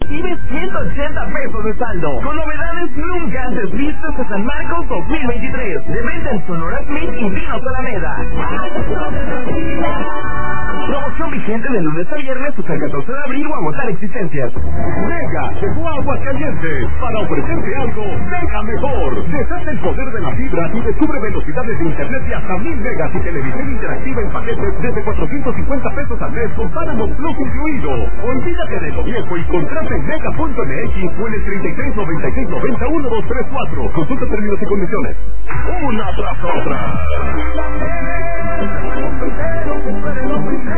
recibe 180 pesos de saldo. Con novedades nunca antes vistas a San Marcos 2023. De venta en Sonora Smith y Vinos Alameda. Promoción vigente de lunes a viernes hasta el 14 de abril o agotar existencias. Mega llegó a Aguascalientes para ofrecerte algo mega mejor. Desata el poder de la fibra y descubre velocidades de internet de hasta 1000 megas y televisión interactiva en paquetes desde 450 pesos al mes con Paramount Plus incluido. Olvídate de lo viejo y contrata en mega.mx o en el 33 96 90 1234. Consulta términos y condiciones. Una tras otra.